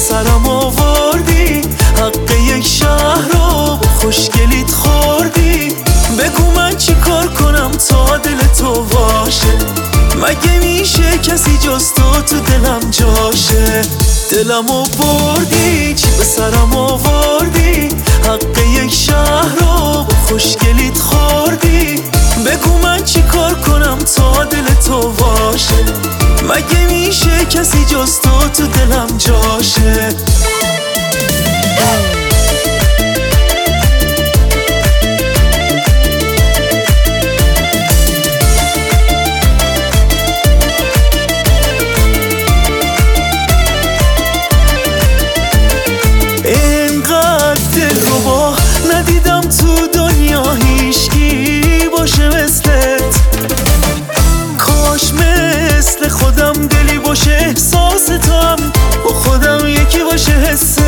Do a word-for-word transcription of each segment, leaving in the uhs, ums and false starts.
سرم آوردی، حق یک شهر رو خوشگلیت خوردی. بگو من چی کار کنم تا دل تو باشه؟ مگه میشه کسی جز تو تو دلم جاشه؟ دلمو بردی، چی به سرم آوردی، حق یک شهر رو خوشگلیت خوردی. بگو من چی کار کنم تا دل تو باشه؟ مگه میشه کسی جز تو تو دلم جاشه؟ اینقدر دلربا ندیدم تو دنیا هیچکی باشه مثلت. کاش مثل خودم دلی باشه احساس تو هم با خودم یکی باشه حست.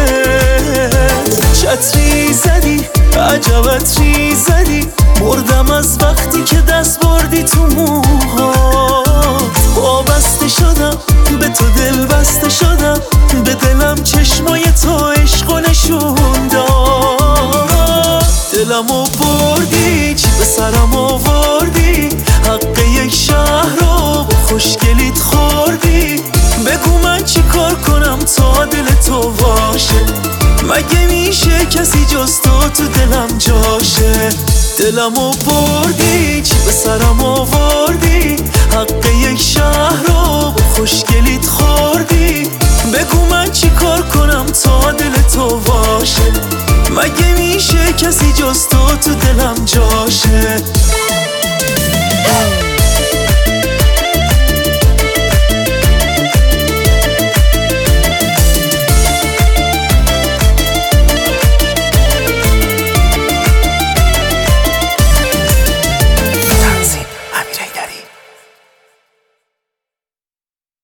چتری زدی عجب عطری زدی، مردم از وقتی که دست بردی تو موها. وابسته شدم به تو، دل بسته شدم به دلم، چشمای تو عشق و نشون داد. دلمو بردی، چی به سرم آوردی، حق یک شهر رو خوشگلیت خوردی. بگو من چی کار کنم تا دل تو باشه؟ مگه میشه کسی جز تو تو دلم جاشه؟ دلمو بردی، چی به سرم آوردی، حق یک شهر رو خوشگلیت خوردی. بگو من چی کار کنم تا دل تو باشه؟ مگه میشه کسی جز تو تو دلم جاشه؟